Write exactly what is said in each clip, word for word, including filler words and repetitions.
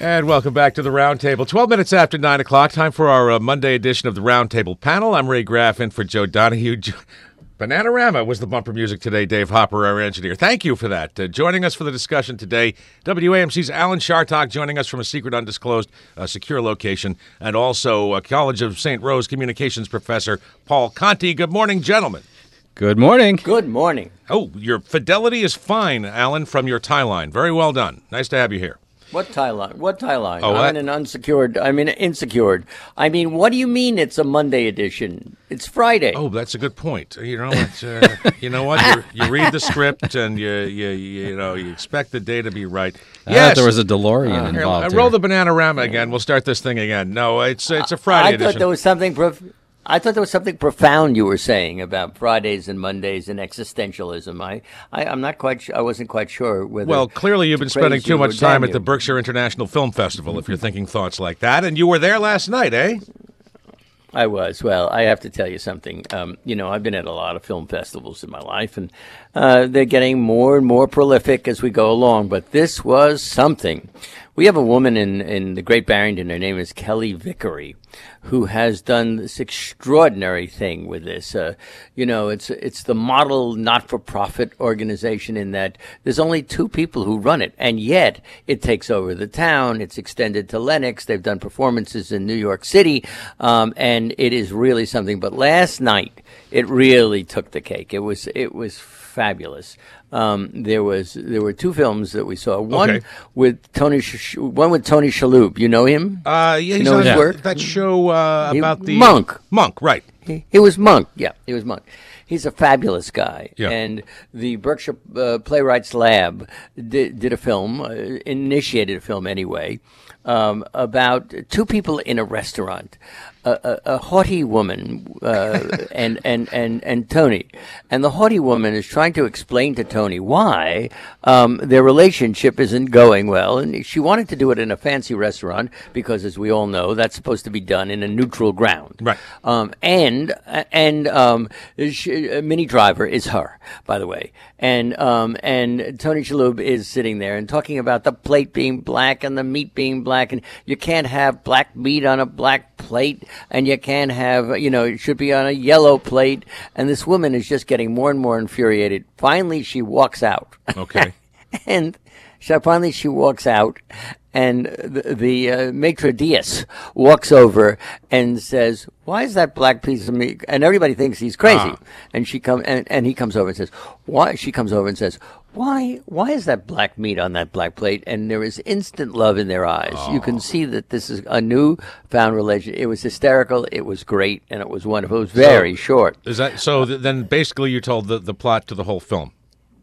And welcome back to the Roundtable. twelve minutes after nine o'clock, time for our uh, Monday edition of the Roundtable panel. I'm Ray Graff in for Joe Donahue. Jo- Bananarama was the bumper music today, Dave Hopper, our engineer. Thank you for that. Uh, joining us for the discussion today, W A M C's Alan Chartock, joining us from a secret, undisclosed, uh, secure location, and also uh, College of Saint Rose communications professor Paul Conti. Good morning, gentlemen. Good morning. Good morning. Oh, your fidelity is fine, Alan, from your tie line. Very well done. Nice to have you here. What tie line? What tie line? Oh, I'm that- in an unsecured. I'm in an insecured. I mean, what do you mean it's a Monday edition? It's Friday. Oh, that's a good point. You know, it's, uh, you know what? You, you read the script and you, you you know you expect the day to be right. I Yes, thought there was a DeLorean Here, involved. uh, roll here. the Bananarama again. We'll start this thing again. No, it's it's a Friday I edition. thought there was something. Prof- I thought there was something profound you were saying about Fridays and Mondays and existentialism. I, I I'm not quite. Sh- I wasn't quite sure whether. Well, clearly you've to been spending praise too you much or time damn at the you. Berkshire International Film Festival if you're thinking thoughts like that. And you were there last night, eh? I was. Well, I have to tell you something. Um, you know, I've been at a lot of film festivals in my life, and uh, they're getting more and more prolific as we go along. But this was something. We have a woman in, in the Great Barrington. Her name is Kelly Vickery, who has done this extraordinary thing with this. Uh, you know, it's it's the model not-for-profit organization in that there's only two people who run it, and yet it takes over the town. It's extended to Lenox. They've done performances in New York City, um, and it is really something. But last night, it really took the cake. It was it was fabulous. Um, there was there were two films that we saw. One Okay. with Tony, Sh- one with Tony Shalhoub. You know him? Uh, yeah, he's know on his that- work? that show uh, He- about the Monk. Monk, right? He, he was Monk. Yeah, he was Monk. He's a fabulous guy. Yeah. And the Berkshire uh, Playwrights Lab did, did a film, uh, initiated a film anyway, um, about two people in a restaurant. A, a, a haughty woman uh, and, and, and, and Tony. And the haughty woman is trying to explain to Tony why um, their relationship isn't going well. And she wanted to do it in a fancy restaurant because, as we all know, that's supposed to be done in a neutral ground. Right. Um, and and um, she, uh, Minnie Driver is her, by the way. And um, and Tony Shalhoub is sitting there and talking about the plate being black and the meat being black, and you can't have black meat on a black plate, and you can't have, you know, it should be on a yellow plate. And this woman is just getting more and more infuriated. Finally, she walks out. Okay. And so finally she walks out, and the, the uh, maitre d' walks over and says, "Why is that black piece of meat?" And everybody thinks he's crazy. Ah. And she come and, and he comes over and says, "Why?" She comes over and says, "Why? Why is that black meat on that black plate?" And there is instant love in their eyes. You can see that this is a new found relation. It was hysterical. It was great, and it was wonderful. It was very So- short. Is that so? Th- then basically you told the, the plot to the whole film.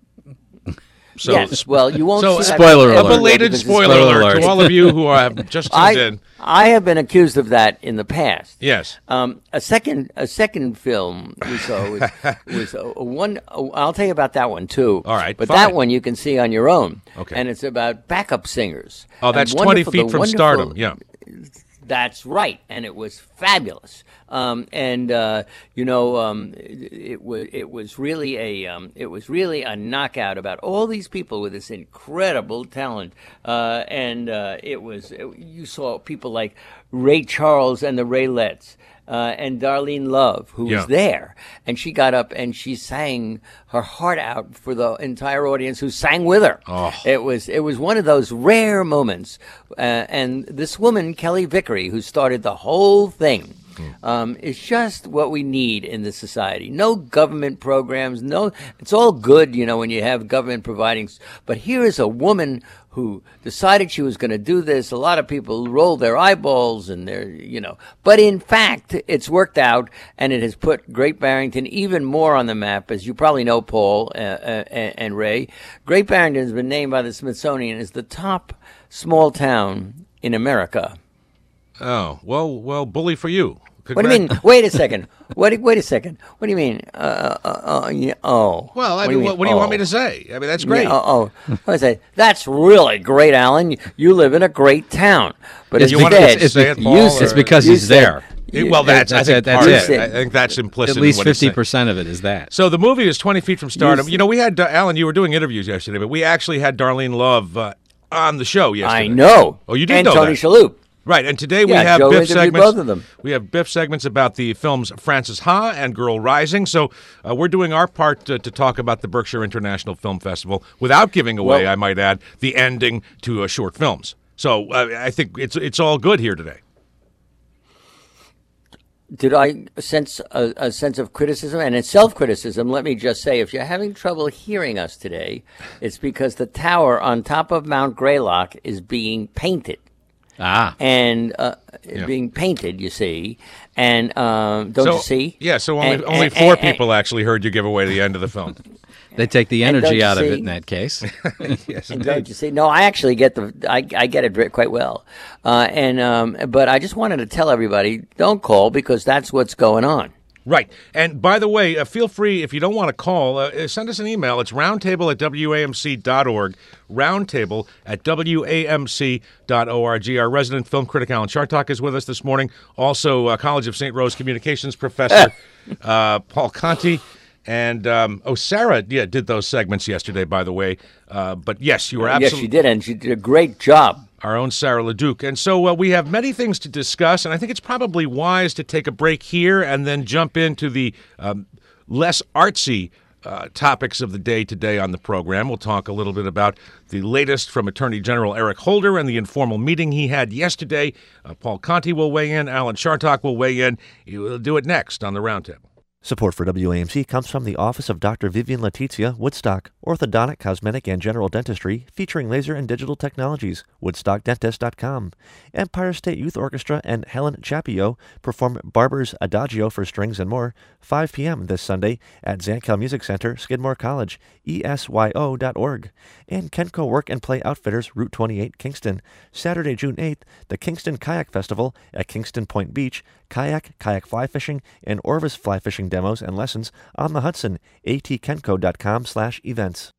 So, yes. Well, you won't so see that Spoiler a alert. belated because it's- spoiler, Spoiler alert, alert. to all of you who have just tuned I, in. I have been accused of that in the past. Yes. Um, a second, a second film we saw was, was a, a one. oh, I'll tell you about that one too. All right, but fine. that one you can see on your own. Okay. And it's about backup singers. Oh, And that's twenty wonderful- feet the from wonderful- stardom. Yeah. That's right, and it was fabulous. Um, and uh, you know, um, it, it was it was really a um, it was really a knockout about all these people with this incredible talent. Uh, and uh, it was it, you saw people like Ray Charles and the Raylettes. Uh, and Darlene Love, who Yeah. was there, and she got up and she sang her heart out for the entire audience, who sang with her. Oh. It was it was one of those rare moments, uh, and this woman, Kelly Vickery, who started the whole thing, um, is just what we need in this society. No government programs, no, it's all good, you know, when you have government providing, s- but here is a woman who decided she was going to do this. A lot of people rolled their eyeballs and their, you know, but in fact, it's worked out, and it has put Great Barrington even more on the map, as you probably know, Paul uh, uh, and Ray. Great Barrington has been named by the Smithsonian as the top small town in America. Oh, well, well, bully for you. What do you mean? Wait a second. What? do- Wait a second. What do you mean? Uh, uh, uh, yeah, oh. Well, I What do mean, you what, what do you want oh? me to say? I mean, that's great. Yeah, oh, oh. I say that's really great, Alan. You live in a great town, but It's you want to instead, it's- say it, it's- Paul? you or- said- It's because you he's said- there. It- well, that's, That's I think it, that's part it. of it. I think that's implicit. At in least what he's fifty saying. percent of it is that. So the movie is twenty feet from stardom. You You know, we had, uh, Alan, you were doing interviews yesterday, but we actually had Darlene Love uh, on the show yesterday. I know. Oh, you did and know Tony that. Shalhoub. Right, and today we Yeah, have Joe Biff interviewed segments. both of them. We have Biff segments about the films Frances Ha and Girl Rising. So uh, we're doing our part to, to talk about the Berkshire International Film Festival without giving away, Well- I might add, the ending to uh, short films. So uh, I think it's it's all good here today. Did I sense a, a sense of criticism and in self-criticism? Let me just say, if you're having trouble hearing us today, it's because the tower on top of Mount Greylock is being painted. Ah. And uh, Yeah. being painted, you see. And um, don't so, you see? Yeah, so only And- only and- four and- people actually heard you give away the end of the film. They take the And don't energy you out of see- it in that case. Yes, And don't you see? No, I actually get the I, I get it very- quite well, uh, and um, but I just wanted to tell everybody, don't call because that's what's going on. Right. And by the way, uh, feel free, if you don't want to call, uh, send us an email. It's roundtable at W A M C dot org, roundtable at W A M C dot org. Our resident film critic, Alan Chartock, is with us this morning. Also, uh, College of Saint Rose communications professor, uh, Paul Conti. And, um, oh, Sarah, yeah, did those segments yesterday, by the way. Uh, but yes, you were Yes, absolutely... she did, and she did a great job. Our own Sarah LeDuc. And so uh, we have many things to discuss, and I think it's probably wise to take a break here and then jump into the um, less artsy uh, topics of the day today on the program. We'll talk a little bit about the latest from Attorney General Eric Holder and the informal meeting he had yesterday. Uh, Paul Conti will weigh in. Alan Chartock will weigh in. We'll do it next on the Roundtable. Support for W A M C comes from the office of Doctor Vivian Letizia, Woodstock, orthodontic, cosmetic, and general dentistry, featuring laser and digital technologies, woodstock dentist dot com. Empire State Youth Orchestra and Helen Chapio perform Barber's Adagio for strings and more, five p.m. this Sunday at Zankel Music Center, Skidmore College, E S Y O dot org. And Kenco Work and Play Outfitters, Route twenty-eight, Kingston. Saturday, June eighth, the Kingston Kayak Festival at Kingston Point Beach, kayak, kayak fly fishing, and Orvis fly fishing demos and lessons on the Hudson, A T kenco dot com slash events.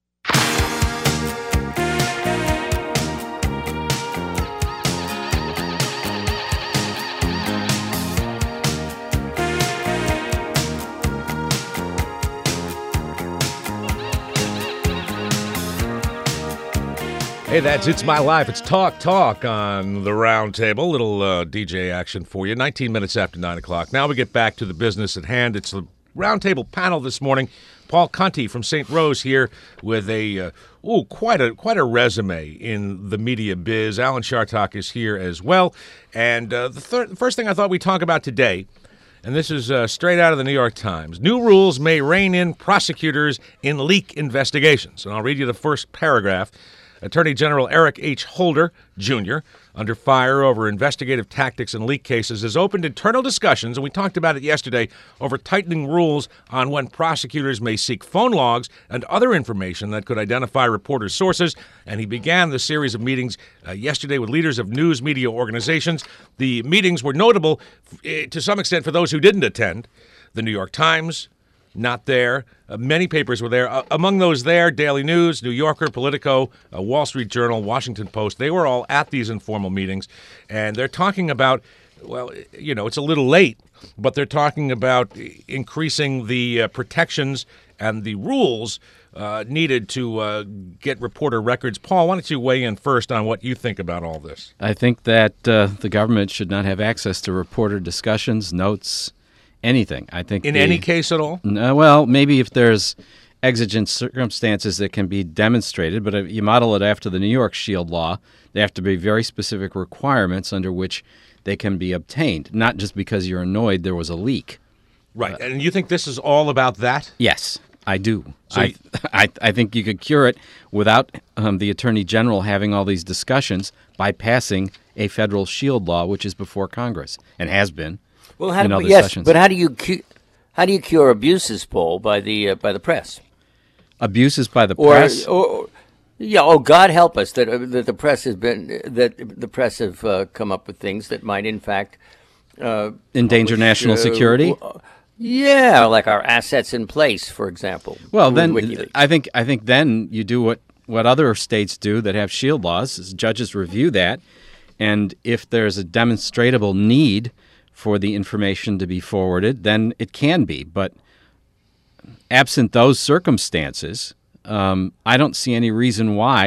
Hey, that's It's My Life. It's Talk Talk on the Roundtable. Little uh, D J action for you. nineteen minutes after nine o'clock. Now we get back to the business at hand. It's the Roundtable panel this morning. Paul Conti from Saint Rose here with a, uh, ooh, quite a quite a resume in the media biz. Alan Chartock is here as well. And uh, the, thir- the first thing I thought we'd talk about today, and this is uh, straight out of the New York Times. New rules may rein in prosecutors in leak investigations. And I'll read you the first paragraph. Attorney General Eric H. Holder, Junior, under fire over investigative tactics in leak cases, has opened internal discussions, and we talked about it yesterday, over tightening rules on when prosecutors may seek phone logs and other information that could identify reporters' sources. And he began the series of meetings uh, yesterday with leaders of news media organizations. The meetings were notable uh, to some extent for those who didn't attend. The New York Times, not there. Uh, many papers were there. Uh, among those there, Daily News, New Yorker, Politico, uh, Wall Street Journal, Washington Post. They were all at these informal meetings, and they're talking about, well, you know, it's a little late, but they're talking about increasing the uh, protections and the rules uh, needed to uh, get reporter records. Paul, why don't you weigh in first on what you think about all this? I think that uh, the government should not have access to reporter discussions, notes, anything. I think In the, any case at all? Uh, well, maybe if there's exigent circumstances that can be demonstrated, but if you model it after the New York Shield law, there have to be very specific requirements under which they can be obtained, not just because you're annoyed there was a leak. Right. And you think this is all about that? Yes, I do. So I, y- I I think you could cure it without um, the Attorney General having all these discussions by passing a federal shield law, which is before Congress and has been. Well, how in do, other yes, sessions. but how do you cu- how do you cure abuses, Paul, by the uh, by the press? Abuses by the Or, press. or, or yeah, oh God help us that uh, that the press has been that the press have uh, come up with things that might in fact uh, Endanger publish, national uh, security? uh, yeah, like our assets in place, for example. Well, with then WikiLeaks. I think I think then you do what, what other states do that have shield laws. Is judges review that, and if there's a demonstrable need for the information to be forwarded, then it can be. But absent those circumstances, um, I don't see any reason why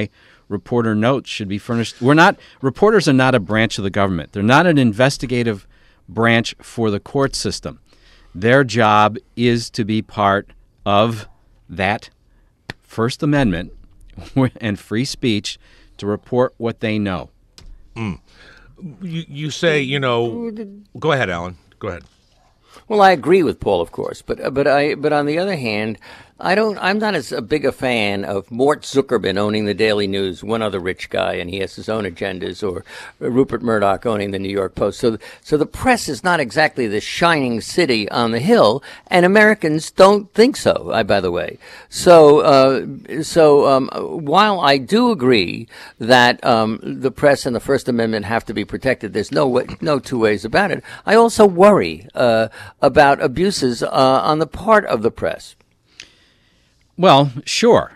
reporter notes should be furnished. We're not reporters are not a branch of the government. They're not an investigative branch for the court system. Their job is to be part of that First Amendment and free speech to report what they know. Mm. You, you say, you know, go ahead, Alan. Go ahead. Well, I agree with Paul, of course, but but I but on the other hand, I don't. I'm not as a big a fan of Mort Zuckerman owning the Daily News, one other rich guy, and he has his own agendas, or Rupert Murdoch owning the New York Post. So, so the press is not exactly the shining city on the hill, and Americans don't think so. I, by the way, so uh, so um, while I do agree that um, the press and the First Amendment have to be protected, there's no way, no two ways about it. I also worry uh, about abuses uh, on the part of the press. Well, sure,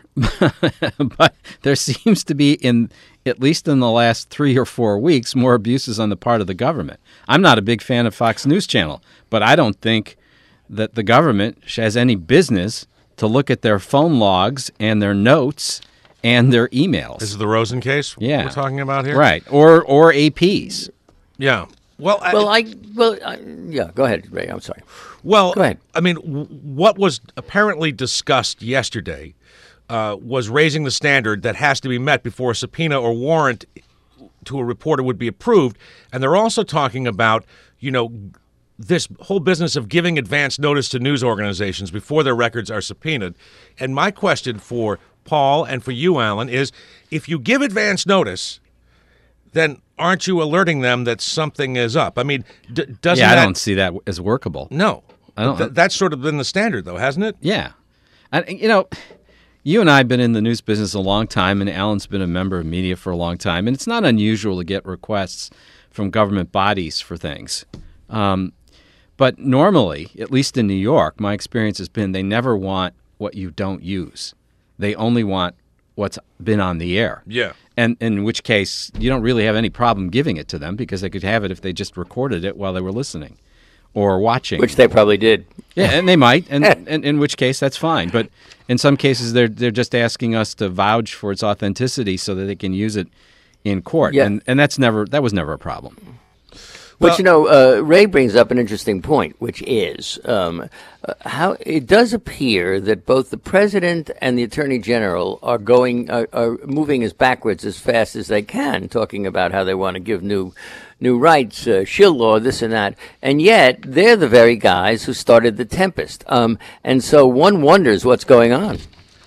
but there seems to be, in at least in the last three or four weeks, more abuses on the part of the government. I'm not a big fan of Fox News Channel, but I don't think that the government has any business to look at their phone logs and their notes and their emails. This is the Rosen case yeah. we're talking about here? Right, or or A Ps. Yeah. Well, I, well, I well, I, yeah. Go ahead, Ray. I'm sorry. Well, go ahead. I mean, w- what was apparently discussed yesterday uh, was raising the standard that has to be met before a subpoena or warrant to a reporter would be approved, and they're also talking about, you know, this whole business of giving advance notice to news organizations before their records are subpoenaed. And my question for Paul and for you, Alan, is if you give advance notice, then aren't you alerting them that something is up? I mean, d- doesn't yeah, I that... don't see that as workable. No. I don't. Th- that's sort of been the standard, though, hasn't it? Yeah. And, you know, you and I have been in the news business a long time, and Alan's been a member of media for a long time, and it's not unusual to get requests from government bodies for things. Um, but normally, at least in New York, my experience has been they never want what you don't use. They only want what's been on the air. Yeah. And in which case, you don't really have any problem giving it to them because they could have it if they just recorded it while they were listening or watching. Which they probably did. Yeah, and they might, and, and in which case, that's fine. But in some cases, they're they're just asking us to vouch for its authenticity so that they can use it in court. Yeah. And and that's never that was never a problem. But, Well, you know, uh, Ray brings up an interesting point, which is um, uh, how it does appear that both the president and the attorney general are going are, are moving as backwards as fast as they can, talking about how they want to give new new rights, uh, shield law, this and that, and yet they're the very guys who started the Tempest. Um, and so one wonders what's going on.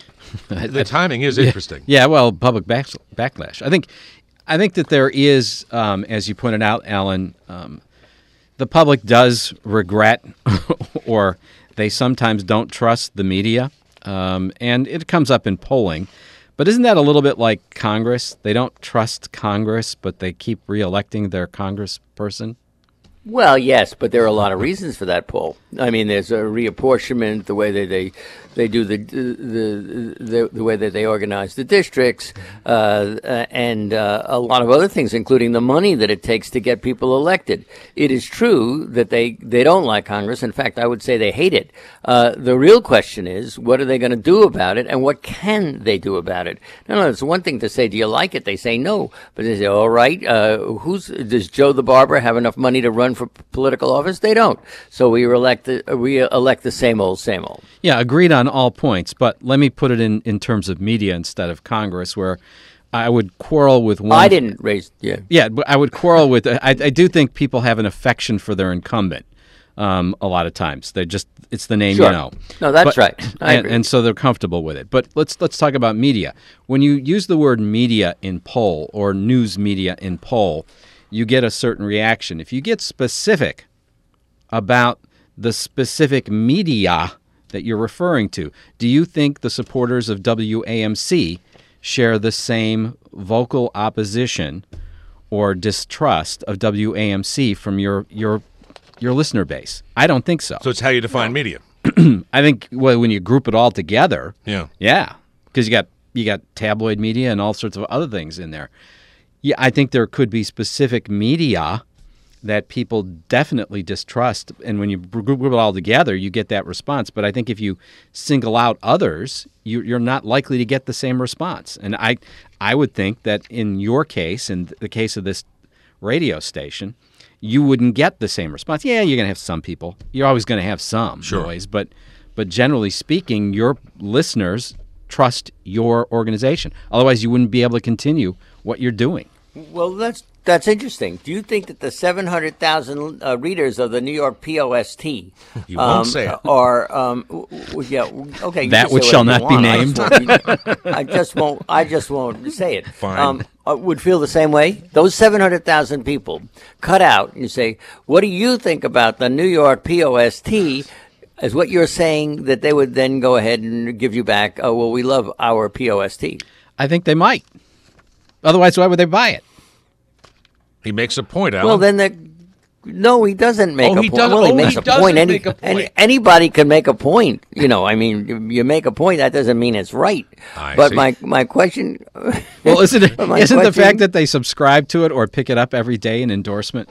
The timing is interesting. Yeah, well, public back, backlash. I think I think that there is, um, as you pointed out, Alan, um, the public does regret or they sometimes don't trust the media, um, and it comes up in polling. But isn't that a little bit like Congress? They don't trust Congress, but they keep reelecting their congressperson? Well, yes, but there are a lot of reasons for that, Paul. I mean, there's a reapportionment, the way that they they do the the the, the way that they organize the districts, uh, and uh, a lot of other things, including the money that it takes to get people elected. It is true that they, they don't like Congress. In fact, I would say they hate it. Uh, the real question is, what are they going to do about it, and what can they do about it? No, no, it's one thing to say, do you like it? They say no, but they say, all right, uh, who's does Joe the barber have enough money to run for political office? They don't. So we elect the, we elect the same old, same old. Yeah, agreed on all points, but let me put it in, in terms of media instead of Congress, where I would quarrel with one. I didn't raise, yeah. Yeah, but I would quarrel with, I, I do think people have an affection for their incumbent um, a lot of times. They just, it's the name Sure. you know. No, that's But- right. I and, agree. and so they're comfortable with it. But let's let's talk about media. When you use the word media in poll or news media in poll, you get a certain reaction. If you get specific about the specific media that you're referring to, do you think the supporters of W A M C share the same vocal opposition or distrust of W A M C from your your your listener base? I don't think so. So it's how you define media. I think well, when you group it all together, Yeah. yeah, because you got you got tabloid media and all sorts of other things in there. Yeah, I think there could be specific media that people definitely distrust. And when you group it all together, you get that response. But I think if you single out others, you, you're not likely to get the same response. And I, I would think that in your case, in the case of this radio station, you wouldn't get the same response. Yeah, you're going to have some people. You're always going to have some Sure. noise. But, but generally speaking, your listeners trust your organization. Otherwise, you wouldn't be able to continue what you're doing. Well, that's that's interesting. Do you think that the seven hundred thousand uh, readers of the New York P O S T You won't um, say it. are um, w- w- yeah okay you That can which say shall whatever not you be want. I just won't. I just won't say it. Fine. Um, uh, would feel the same way. Those seven hundred thousand people cut out. And you say, what do you think about the New York P O S T? Is what you're saying that they would then go ahead and give you back? Oh well, we love our P O S T. I think they might. Otherwise, why would they buy it? He makes a point, Alan. Well, then the no, he doesn't make Oh, a he point. doesn't- Well, he oh, makes he a doesn't point. Any, make a point. any- anybody can make a point. You know, I mean, you- you make a point. That doesn't mean it's right. I but see. my my question. Well, isn't it, but my isn't the question- fact that they subscribe to it or pick it up every day an endorsement?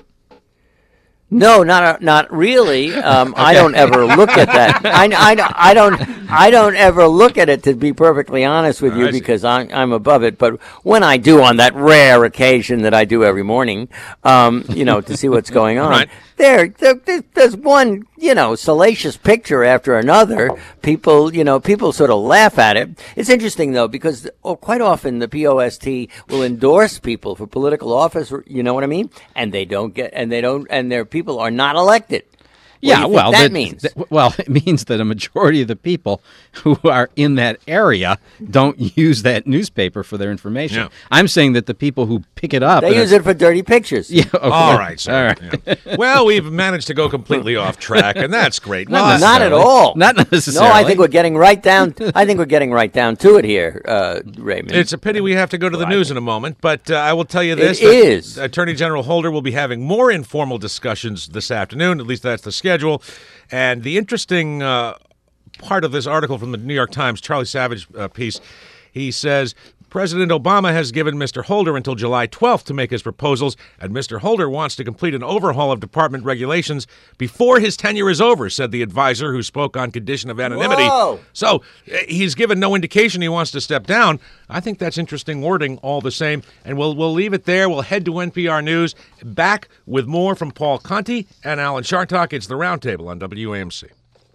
No, not not really. Um, I don't ever look at that. I, I, I don't I don't ever look at it, to be perfectly honest with you, I see. because I'm I'm above it. But when I do, on that rare occasion that I do every morning, um, you know, to see what's going on, Right. there, there there's one, you know, salacious picture after another. People, you know, people sort of laugh at it. It's interesting though, because oh, quite often the P O S T will endorse people for political office. You know what I mean? And they don't get, and they don't, and their people are not elected. What do Yeah, you think well, that means. that- well, it means that a majority of the people who are in that area don't use that newspaper for their information. Yeah. I'm saying that the people who pick it up, They and use are- it for dirty pictures. Yeah, okay. All right, sir. All right. Yeah. Well, we've managed to go completely off track, and that's great. Not Well, Not at all. Not No, necessarily. I think we're getting right down. I think we're getting right down to it here, uh, Raymond. It's a pity we have to go to the news in a moment, but uh, I will tell you this. It that is. Attorney General Holder will be having more informal discussions this afternoon. At least that's the schedule. And the interesting uh, part of this article from the New York Times, Charlie Savage uh, piece, he says, President Obama has given Mister Holder until July twelfth to make his proposals, and Mister Holder wants to complete an overhaul of department regulations before his tenure is over, said the advisor who spoke on condition of anonymity. Whoa. So uh, he's given no indication he wants to step down. I think that's interesting wording all the same. And we'll we'll leave it there. We'll head to N P R News. Back with more from Paul Conti and Alan Chartock. It's the Roundtable on W A M C.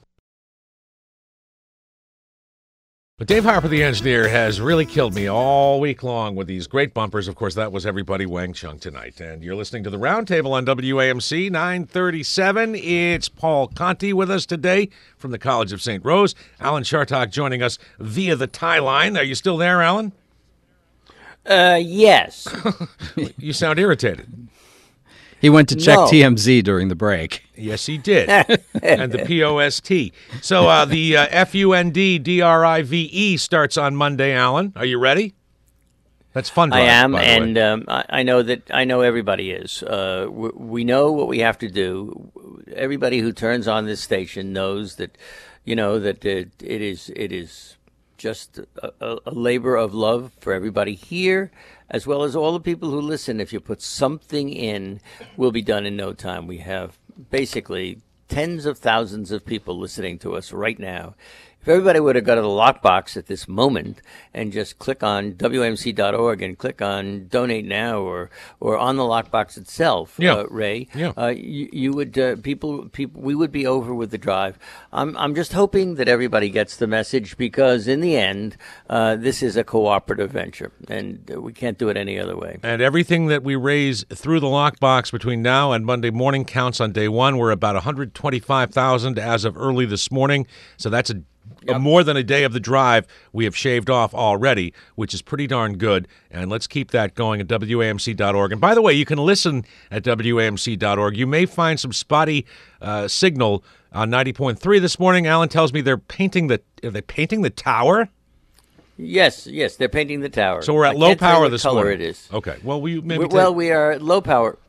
But Dave Harper, the engineer, has really killed me all week long with these great bumpers. Of course, that was Everybody Wang Chung tonight. And you're listening to the Roundtable on W A M C, nine thirty-seven. It's Paul Conti with us today from the College of Saint Rose. Alan Chartock joining us via the tie line. Are you still there, Alan? uh, yes. You sound irritated. He went to check No. T M Z during the break. Yes, he did. And the P O S T. So uh, the uh, F U N D D R I V E starts on Monday, Alan. Are you ready? That's fun. I am, and um, I, I know that I know everybody is. Uh, we, we know what we have to do. Everybody who turns on this station knows that, you know, that it, it is it is just a, a, a labor of love for everybody here, as well as all the people who listen. If you put something in, will be done in no time. We have basically tens of thousands of people listening to us right now. If everybody would have got to the lockbox at this moment and just click on W M C dot org and click on Donate Now, or or on the lockbox itself, Yeah. uh, Ray, Yeah. uh, you, you would uh, people people we would be over with the drive. I'm I'm just hoping that everybody gets the message, because in the end, uh, this is a cooperative venture, and uh, we can't do it any other way. And everything that we raise through the lockbox between now and Monday morning counts on day one. We're about one hundred twenty-five thousand as of early this morning. So that's a, a more than a day of the drive we have shaved off already, which is pretty darn good. And let's keep that going at W A M C dot org. And by the way, you can listen at W A M C dot org. You may find some spotty uh, signal on ninety point three this morning. Alan tells me they're painting the, are they painting the tower? Yes, yes, they're painting the tower. So we're at I low can't tell you power what this color morning. it is. Okay. Well, we maybe We- take- well, we are at low power.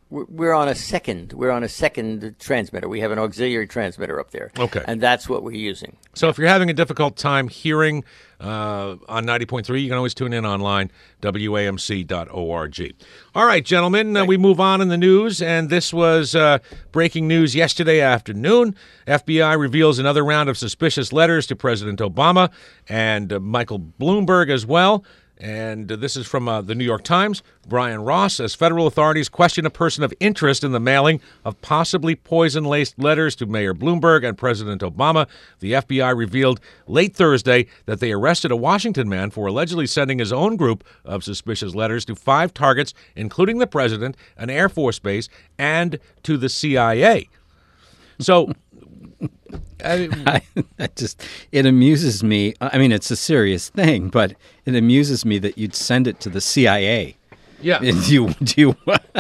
We're we're on a second. We're on a second transmitter. We have an auxiliary transmitter up there. Okay. And that's what we're using. So if you're having a difficult time hearing uh, on ninety point three, you can always tune in online, W A M C dot org. All right, gentlemen, uh, we move on in the news, and this was uh, breaking news yesterday afternoon. F B I reveals another round of suspicious letters to President Obama and uh, Michael Bloomberg as well. And uh, this is from uh, the New York Times. Brian Ross says federal authorities question a person of interest in the mailing of possibly poison-laced letters to Mayor Bloomberg and President Obama. The F B I revealed late Thursday that they arrested a Washington man for allegedly sending his own group of suspicious letters to five targets, including the president, an Air Force base, and to the C I A. So... I, that just it amuses me. I mean, it's a serious thing, but it amuses me that you'd send it to the C I A. Yeah. Do you, do you,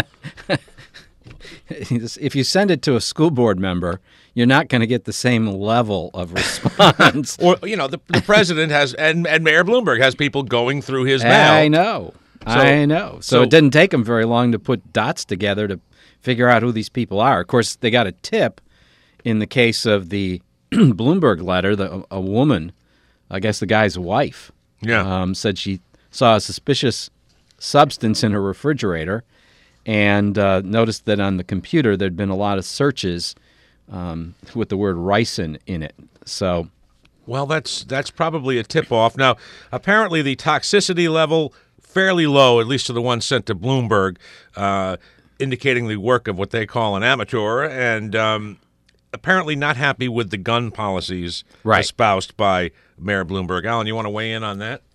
if you send it to a school board member, you're not going to get the same level of response. Or, you know, the, the president has, and, and Mayor Bloomberg has people going through his mail. I know. So, I know. So, so it didn't take them very long to put dots together to figure out who these people are. Of course, they got a tip in the case of the Bloomberg letter. The, a woman, I guess the guy's wife, yeah. um, said she saw a suspicious substance in her refrigerator and uh, noticed that on the computer there'd been a lot of searches um, with the word ricin in it. So, well, that's that's probably a tip-off. Now, apparently the toxicity level fairly low, at least to the one sent to Bloomberg, uh, indicating the work of what they call an amateur, and um, apparently not happy with the gun policies right. espoused by Mayor Bloomberg. Alan, you want to weigh in on that?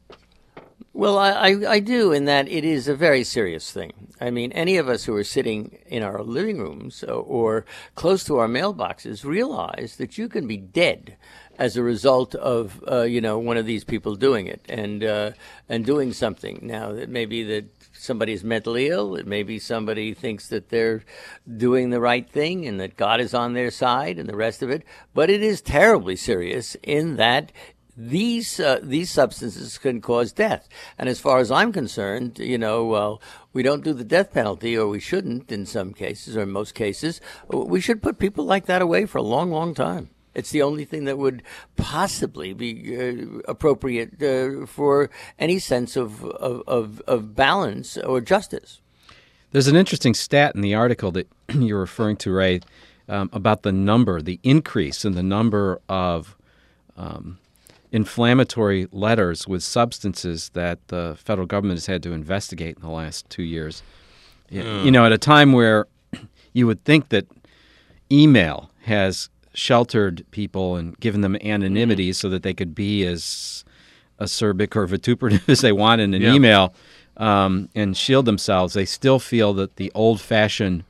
Well, I, I, I do, in that it is a very serious thing. I mean, any of us who are sitting in our living rooms or, or close to our mailboxes realize that you can be dead as a result of, uh, you know, one of these people doing it and uh, and doing something. Now, it may be that somebody is mentally ill. It may be somebody thinks that they're doing the right thing and that God is on their side and the rest of it. But it is terribly serious in that These uh, these substances can cause death. And as far as I'm concerned, you know, well, we don't do the death penalty, or we shouldn't in some cases, or in most cases. We should put people like that away for a long, long time. It's the only thing that would possibly be uh, appropriate uh, for any sense of, of, of, of balance or justice. There's an interesting stat in the article that you're referring to, Ray, um, about the number, the increase in the number of um, inflammatory letters with substances that the federal government has had to investigate in the last two years. Mm. You know, at a time where you would think that email has sheltered people and given them anonymity mm. so that they could be as acerbic or vituperative as they want in an yeah. email um, and shield themselves, they still feel that the old-fashioned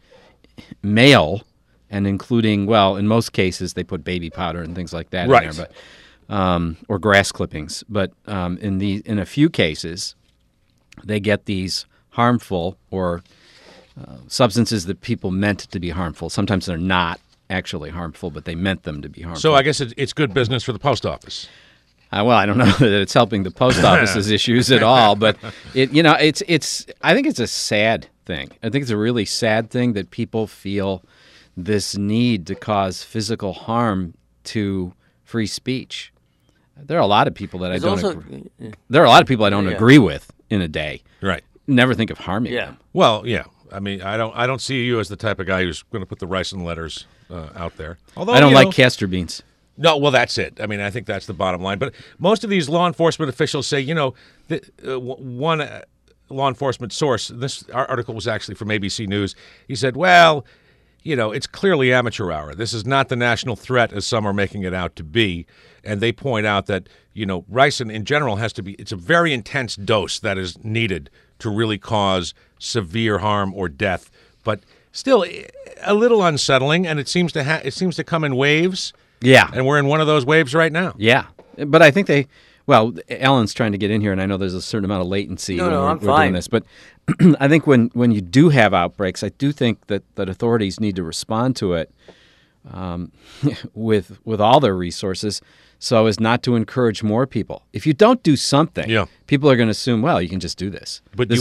mail, and including, well, in most cases they put baby powder and things like that right. in there, but Um, or grass clippings, but um, in the in a few cases, they get these harmful or uh, substances that people meant to be harmful. Sometimes they're not actually harmful, but they meant them to be harmful. So I guess it, it's good business for the post office. Uh, well, I don't know that it's helping the post office's issues at all, but it you know it's it's I think it's a sad thing. I think it's a really sad thing that people feel this need to cause physical harm to free speech. There are a lot of people that I There's don't. also, agree. yeah. There are a lot of people I don't yeah. agree with in a day. Right. Never think of harming Yeah. them. Well, yeah. I mean, I don't. I don't see you as the type of guy who's going to put the ricin letters uh, out there. Although I don't you like know, castor beans. No, well, that's it. I mean, I think that's the bottom line. But most of these law enforcement officials say, you know, the, uh, one uh, law enforcement source. This article was actually from A B C News. He said, well, you know, it's clearly amateur hour. This is not the national threat as some are making it out to be. And they point out that, you know, ricin in general has to be, it's a very intense dose that is needed to really cause severe harm or death. But still a little unsettling, and it seems to ha- it seems to come in waves. Yeah. And we're in one of those waves right now. Yeah. But I think they, well, Alan's trying to get in here, and I know there's a certain amount of latency no, when no, we're, I'm we're fine. doing this. But I think when, when you do have outbreaks, I do think that, that authorities need to respond to it um, with with all their resources so as not to encourage more people. If you don't do something, yeah. people are going to assume, well, you can just do this. But this you is want a,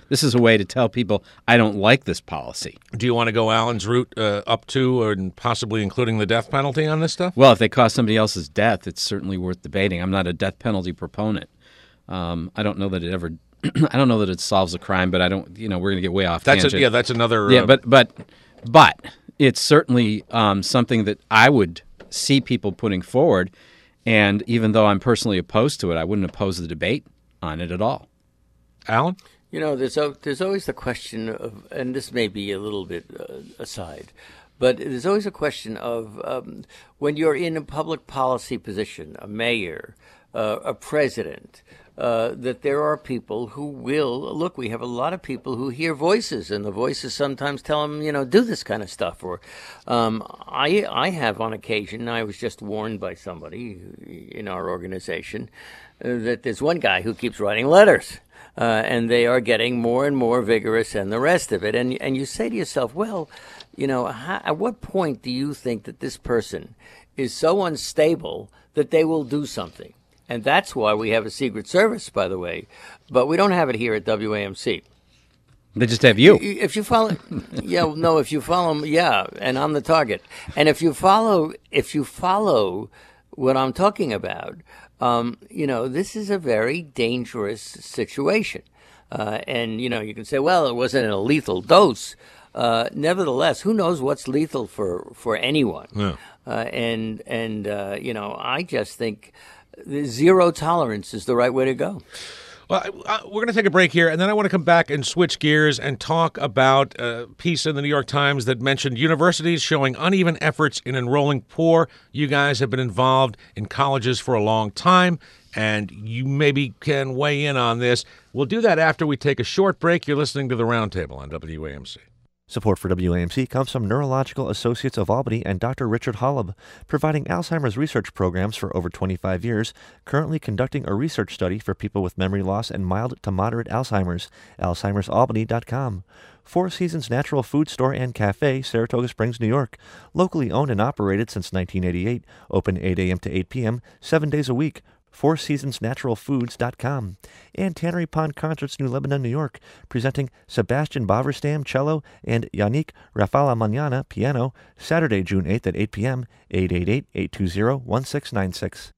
this is a way to tell people I don't like this policy. Do you want to go Alan's route uh, up to or possibly including the death penalty on this stuff? Well, if they cause somebody else's death, it's certainly worth debating. I'm not a death penalty proponent. Um, I don't know that it ever. I don't know that it solves a crime, but I don't. You know, we're going to get way off That's tangent. a, yeah, that's another. Yeah, uh, but but but it's certainly um, something that I would see people putting forward. And even though I'm personally opposed to it, I wouldn't oppose the debate on it at all. Alan? You know, there's al- there's always the question of, and this may be a little bit uh, aside, but there's always a question of um, when you're in a public policy position, a mayor, uh, a president, uh, that there are people who will, look, we have a lot of people who hear voices, and the voices sometimes tell them, you know, do this kind of stuff. Or um, I, I have on occasion, I was just warned by somebody in our organization uh, that there's one guy who keeps writing letters. Uh, and they are getting more and more vigorous and the rest of it. And and you say to yourself, well, you know, how, at what point do you think that this person is so unstable that they will do something? And that's why we have a Secret Service, by the way. But we don't have it here at W A M C. They just have you. If you follow, yeah, no, if you follow, yeah, and I'm the target. And if you follow, if you follow what I'm talking about, Um, you know, this is a very dangerous situation. Uh, and, you know, you can say, well, it wasn't a lethal dose. Uh, nevertheless, who knows what's lethal for, for anyone? Yeah. Uh, and, and uh, you know, I just think the zero tolerance is the right way to go. Well, uh, we're going to take a break here, and then I want to come back and switch gears and talk about a piece in the New York Times that mentioned universities showing uneven efforts in enrolling poor. You guys have been involved in colleges for a long time, and you maybe can weigh in on this. We'll do that after we take a short break. You're listening to The Roundtable on W A M C. Support for W A M C comes from Neurological Associates of Albany and Doctor Richard Holub, providing Alzheimer's research programs for over twenty-five years, currently conducting a research study for people with memory loss and mild to moderate Alzheimer's. alzheimers albany dot com. Four Seasons Natural Food Store and Cafe, Saratoga Springs, New York. Locally owned and operated since nineteen eighty-eight. Open eight a.m. to eight p.m., seven days a week. four seasons natural foods dot com, and Tannery Pond Concerts, New Lebanon, New York, presenting Sebastian Baverstam, cello, and Yannick Rafala Mañana, piano, Saturday, June eighth at eight p.m., eight eight eight, eight two zero, one six nine six.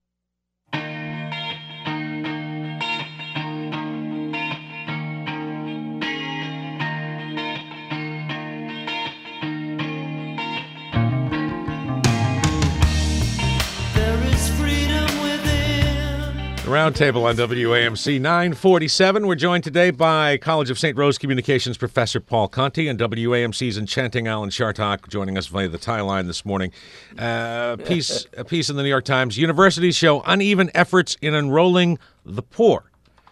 Roundtable on W A M C nine forty-seven. We're joined today by College of Saint Rose Communications Professor Paul Conti and W A M C's enchanting Alan Chartock joining us via the tie line this morning. Uh, piece, a piece in the New York Times. Universities show uneven efforts in enrolling the poor.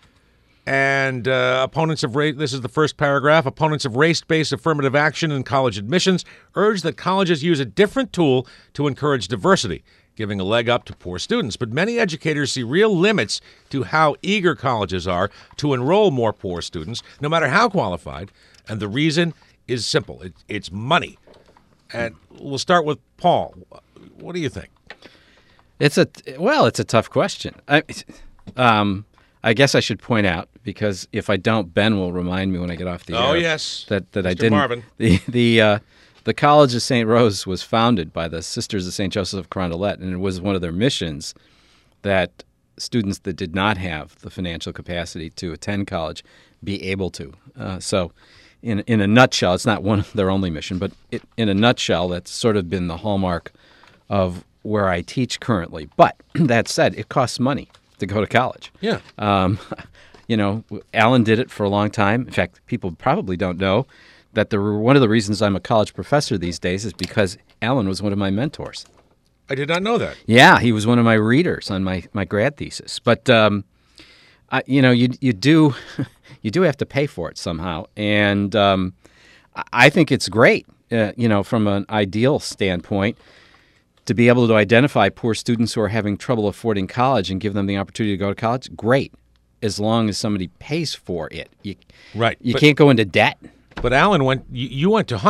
And uh, opponents of race, this is the first paragraph, opponents of race-based affirmative action in college admissions urge that colleges use a different tool to encourage diversity, giving a leg up to poor students. But many educators see real limits to how eager colleges are to enroll more poor students, no matter how qualified. And the reason is simple. It, it's money. And we'll start with Paul. What do you think? It's a well, it's a tough question. I, um, I guess I should point out, because if I don't, Ben will remind me when I get off the oh, air. Oh yes, that that Mister I didn't. Marvin. The the uh, the College of Saint Rose was founded by the Sisters of Saint Joseph of Carondelet, and it was one of their missions that students that did not have the financial capacity to attend college be able to. Uh, so, in in a nutshell, it's not one of their only mission, but it, in a nutshell, that's sort of been the hallmark of where I teach currently. But that said, it costs money to go to college. Yeah. Um, you know, Alan did it for a long time. In fact, people probably don't know that the one of the reasons I'm a college professor these days is because Alan was one of my mentors. I did not know that. Yeah, he was one of my readers on my, my grad thesis. But um, I, you know, you you do you do have to pay for it somehow, and um, I think it's great. Uh, you know, from an ideal standpoint, to be able to identify poor students who are having trouble affording college and give them the opportunity to go to college. Great, as long as somebody pays for it. You, right. You but, can't go into debt. But Alan went. You, you went to Hunter.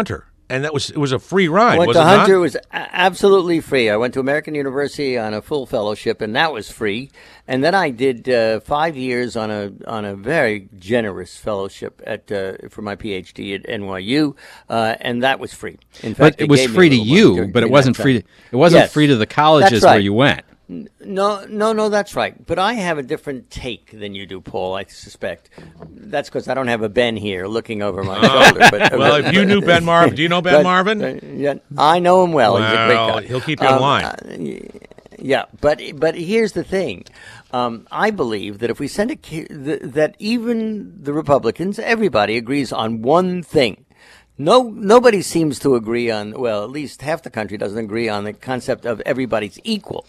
And that was it was a free ride, I went was to it Hunter. not? It was a- absolutely free. I went to American University on a full fellowship, and that was free. And then I did uh, five years on a on a very generous fellowship at uh, for my PhD at N Y U, uh, and that was free. In fact, But they it was gave me a free to little money you, during- but it during wasn't that free. time. To, it wasn't Yes. free to the colleges That's where right. you went. No, no, no, that's right. But I have a different take than you do, Paul, I suspect. That's because I don't have a Ben here looking over my shoulder. But, Well, if you knew Ben Marvin, do you know Ben but, Marvin? uh, yeah, I know him well. He's a great Well, guy. he'll keep you in line. uh, yeah, but but here's the thing. Um, I believe that if we send a ki- th- that even the Republicans, everybody agrees on one thing. No, nobody seems to agree on, well, at least half the country doesn't agree on the concept of everybody's equal.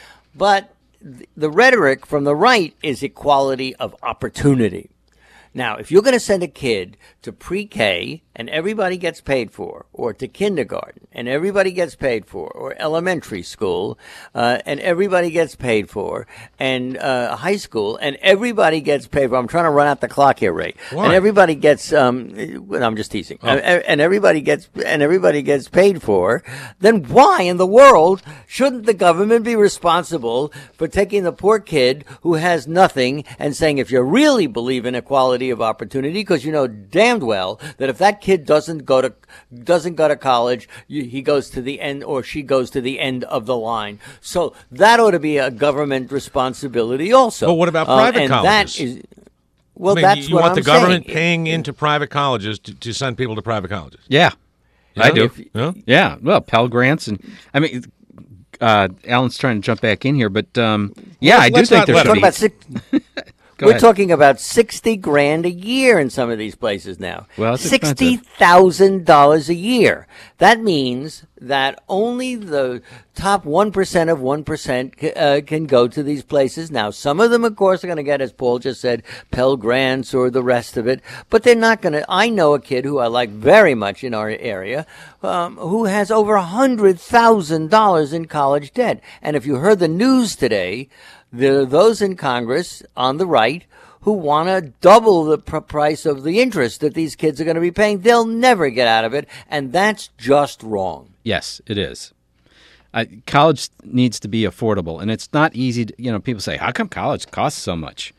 But th- the rhetoric from the right is equality of opportunity. Now, if you're going to send a kid to pre-K and everybody gets paid for, or to kindergarten and everybody gets paid for, or elementary school uh, and everybody gets paid for, and uh, high school and everybody gets paid for, I'm trying to run out the clock here, Ray. Why? And everybody gets, um, well, I'm just teasing, Oh. and, and everybody gets and everybody gets paid for. Then why in the world shouldn't the government be responsible for taking the poor kid who has nothing and saying, if you really believe in equality of opportunity, because you know damned well that if that kid doesn't go to doesn't go to college, you, he goes to the end, or she goes to the end of the line. So that ought to be a government responsibility also. But what about Um, private and colleges? That is, well, I mean, that's you what want I'm the government saying. paying into private colleges to, to send people to private colleges. Yeah, I Yeah? do. Yeah? Yeah, well, Pell Grants, and I mean, uh, Alan's trying to jump back in here, but um, yeah, let's- I do let's think not there let should him. Talk be. about six, Go we're ahead. talking about sixty grand a year in some of these places now. Well, it's sixty expensive. thousand dollars a year. That means that only the top one percent of one percent uh, can go to these places. Now, some of them, of course, are going to get, as Paul just said, Pell Grants or the rest of it, but they're not going to. I know a kid who I like very much in our area um, who has over one hundred thousand dollars in college debt. And if you heard the news today, there are those in Congress on the right who want to double the pr- price of the interest that these kids are going to be paying. They'll never get out of it, and that's just wrong. Yes, it is. I, college needs to be affordable, and it's not easy. To, you know, people say, "How come college costs so much?"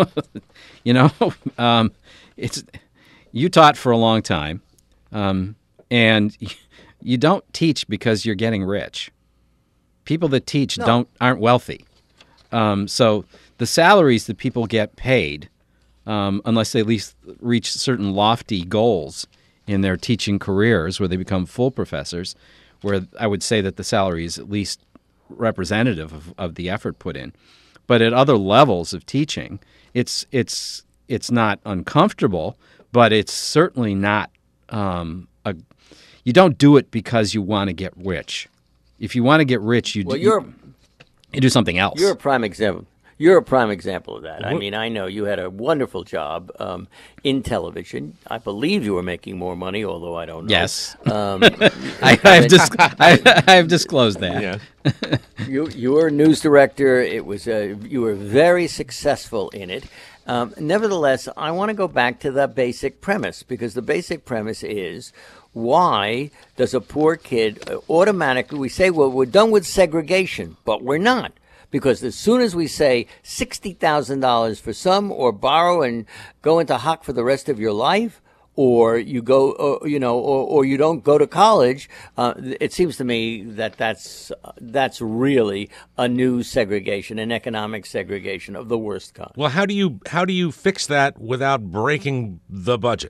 you know, um, it's you taught for a long time, um, and you don't teach because you're getting rich. People that teach No. don't aren't wealthy. Um, so the salaries that people get paid, um, unless they at least reach certain lofty goals in their teaching careers where they become full professors, where I would say that the salary is at least representative of, of the effort put in. But at other levels of teaching, it's it's it's not uncomfortable, but it's certainly not um, a. You don't do it because you want to get rich. If you want to get rich, you Well, do, you're you do something else. you're a prime example. You're a prime example of that. I mean, I know you had a wonderful job um, in television. I believe you were making more money, although I don't know. Yes. Um, I, I've, dis- I, I've disclosed that. Yeah. You you were a news director. It was a, you were very successful in it. Um, nevertheless, I want to go back to the basic premise, because the basic premise is, why does a poor kid uh, automatically, we say, well, we're done with segregation, but we're not. Because as soon as we say sixty thousand dollars for some, or borrow and go into hock for the rest of your life, or you go, or, you know, or, or you don't go to college, uh, it seems to me that that's that's really a new segregation, an economic segregation of the worst kind. Well, how do you how do you fix that without breaking the budget?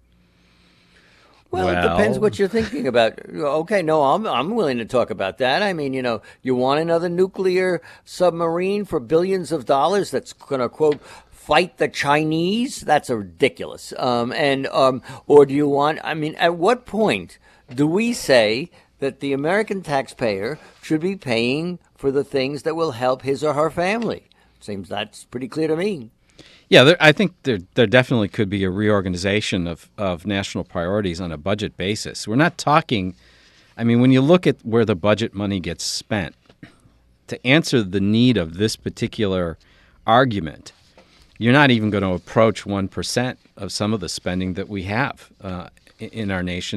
Well, it depends Well- what you're thinking about. Okay, no, I'm I'm willing to talk about that. I mean, you know, you want another nuclear submarine for billions of dollars that's going to, quote, fight the Chinese? That's ridiculous. Um, and um, or do you want? I mean, at what point do we say that the American taxpayer should be paying for the things that will help his or her family? Seems that's pretty clear to me. Yeah, there, I think there there definitely could be a reorganization of, of national priorities on a budget basis. We're not talking, I mean, when you look at where the budget money gets spent, to answer the need of this particular argument, you're not even going to approach one percent of some of the spending that we have uh, in our nation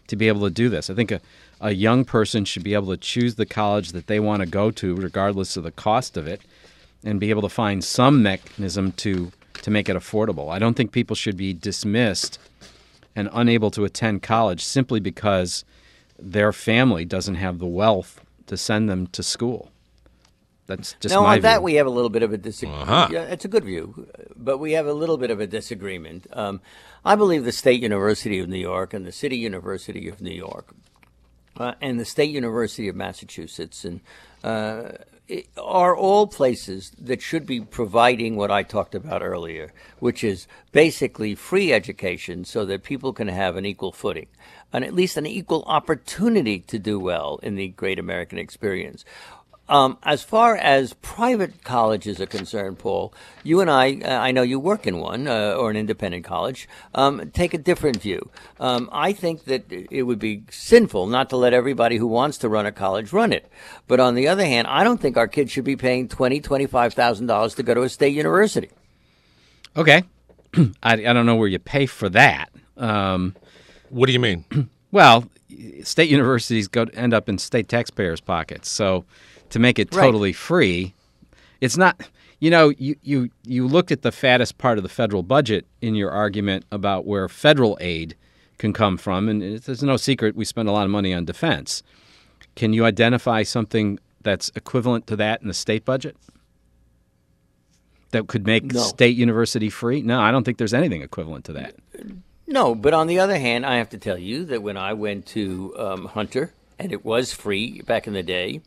to be able to do this. I think a, a young person should be able to choose the college that they want to go to, regardless of the cost of it, and be able to find some mechanism to to make it affordable. I don't think people should be dismissed and unable to attend college simply because their family doesn't have the wealth to send them to school. That's just no, my on that view. we have a little bit of a disagreement. Uh-huh. Yeah, it's a good view, but we have a little bit of a disagreement. Um, I believe the State University of New York and the City University of New York uh, and the State University of Massachusetts and uh, it- are all places that should be providing what I talked about earlier, which is basically free education so that people can have an equal footing and at least an equal opportunity to do well in the great American experience. Um, as far as private colleges are concerned, Paul, you and I, uh, I know you work in one uh, or an independent college, um, take a different view. Um, I think that it would be sinful not to let everybody who wants to run a college run it. But on the other hand, I don't think our kids should be paying twenty thousand dollars, twenty-five thousand dollars to go to a state university. Okay. I, I don't know where you pay for that. Um, What do you mean? well, state universities go end up in state taxpayers' pockets. So to make it Right. totally free, it's not. You know, you, you, you looked at the fattest part of the federal budget in your argument about where federal aid can come from, and it's, it's no secret we spend a lot of money on defense. Can you identify something that's equivalent to that in the state budget that could make No. state university free? No, I don't think there's anything equivalent to that. No, but on the other hand, I have to tell you that when I went to um, Hunter, and it was free back in the day,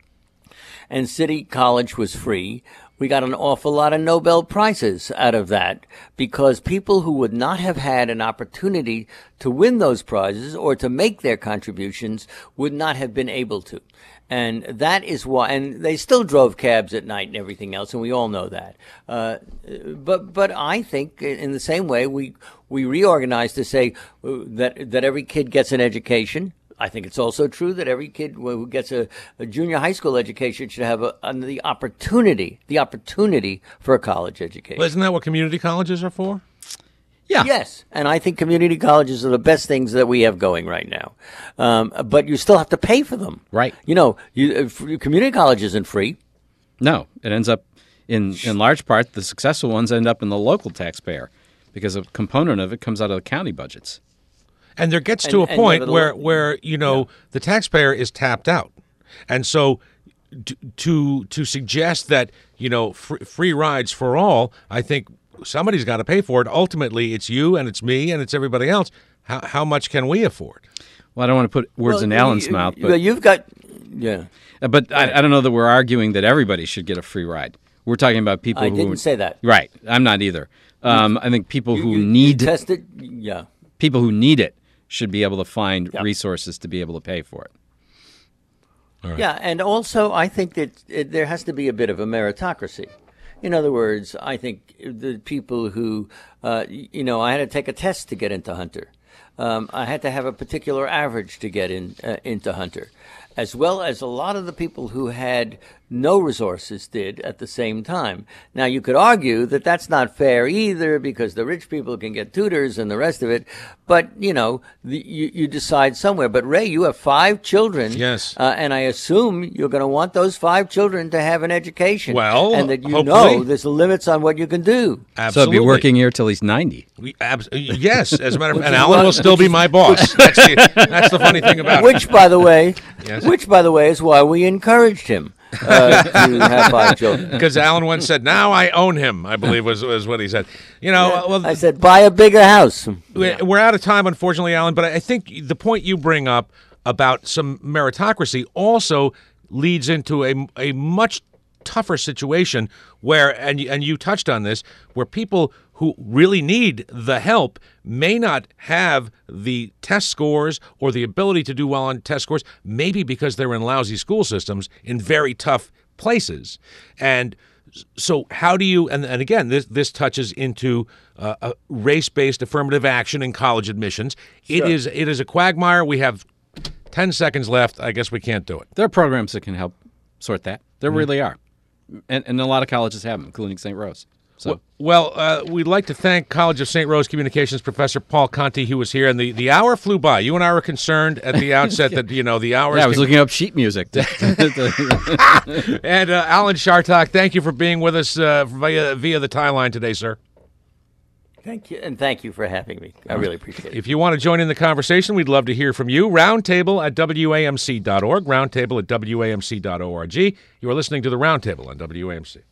and City College was free, we got an awful lot of Nobel Prizes out of that because people who would not have had an opportunity to win those prizes or to make their contributions would not have been able to. And that is why, and they still drove cabs at night and everything else, and we all know that. Uh, but but I think in the same way we we reorganized to say that that every kid gets an education. I think it's also true that every kid who gets a, a junior high school education should have a, a, the opportunity, the opportunity for a college education. Well, isn't that what community colleges are for? Yeah. Yes, and I think community colleges are the best things that we have going right now. Um, but you still have to pay for them. Right. You know, you, uh, community college isn't free. No, it ends up in in large part the successful ones end up in the local taxpayer because a component of it comes out of the county budgets. And there gets to And- a and point nevertheless- where, where you know, the taxpayer is tapped out. And so to to, to suggest that, you know, free, free rides for all, I think somebody's got to pay for it. Ultimately, it's you and it's me and it's everybody else. How, how much can we afford? Well, I don't want to put words Well, in Alan's you- mouth, you- but you've got, yeah. uh, but I, I don't know that we're arguing that everybody should get a free ride. We're talking about people I who didn't say that. Right. I'm not either. Um, I think people who You- you need tested, yeah. people who need it should be able to find Yeah. resources to be able to pay for it. Yeah, and also I think that it, there has to be a bit of a meritocracy. In other words, I think the people who, uh, y- you know, I had to take a test to get into Hunter. Um, I had to have a particular average to get in uh, into Hunter, as well as a lot of the people who had no resources did at the same time. Now, you could argue that that's not fair either because the rich people can get tutors and the rest of it, but, you know, the, you, you decide somewhere. But, Ray, you have five children. Yes. Uh, and I assume you're going to want those five children to have an education. Well, and that you hopefully. know there's limits on what you can do. So Absolutely. he'll be working here till he's ninety. We, abs- yes, as a matter of Which fact, and is Alan what- will still be my boss. That's the, that's the funny thing about it. Which, by the way, Yes. which, by the way, is why we encouraged him uh, to have five children. Because Alan once said, "Now I own him," I believe was was what he said. You know, well, I said, buy a bigger house. we- we're out of time, unfortunately, Alan. But I think the point you bring up about some meritocracy also leads into a a much tougher situation where, and you- and you touched on this, where people who really need the help may not have the test scores or the ability to do well on test scores, maybe because they're in lousy school systems in very tough places. And so how do you, and, and again, this this touches into uh, a race-based affirmative action in college admissions. It is it is a quagmire. We have ten seconds left. I guess we can't do it. There are programs that can help sort that. There Mm-hmm. really are. And, and a lot of colleges have them, including Saint Rose. So. Well, uh, we'd like to thank College of Saint Rose Communications Professor Paul Conti, who was here, and the, the hour flew by. You and I were concerned at the outset that, you know, the hours... Yeah, I was can... looking up sheet music. And uh, Alan Chartock, thank you for being with us uh, via, via the tie line today, sir. Thank you, and thank you for having me. I really appreciate it. If you want to join in the conversation, we'd love to hear from you. Roundtable at W A M C dot org, roundtable at W A M C dot org. You are listening to The Roundtable on W A M C.